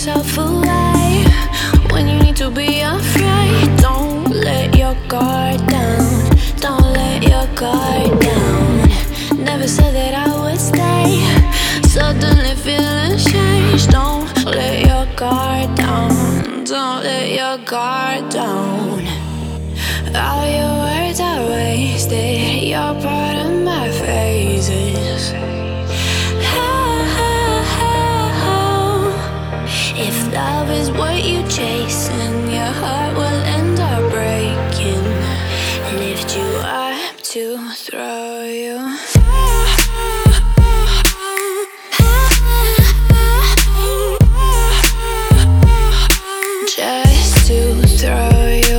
yourself away when you need to be afraid. Don't let your guard down. Don't let your guard down. Never said that I would stay. Suddenly feeling changed. Don't let your guard down. Don't let your guard down. All your words are wasted. You're part of my phases. If love is what you chase, then your heart will end up breaking. Lift you up to throw you. Just to throw you.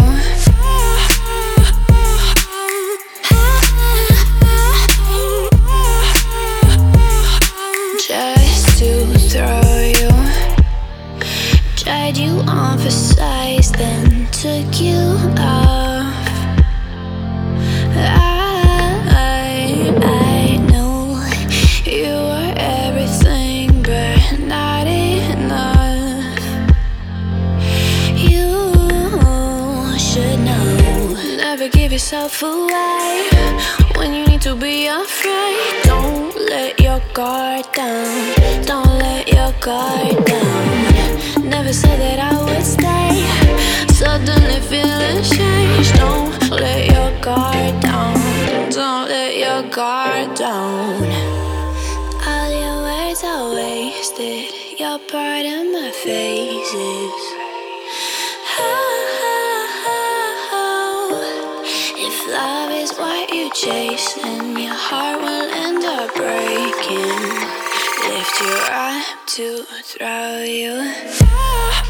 Just to throw you. Tried you on for size, then took you off. I knew you were everything, but not enough. You should know. Never give yourself away when you need to be afraid. Don't let your guard down. Don't let your guard down. Never said that I would stay. Suddenly feeling changed. Don't let your guard down. Don't let your guard down. All your words are wasted. You're part of my phases. If love is what you chase, then your heart will end up breaking. Lift you up to throw you.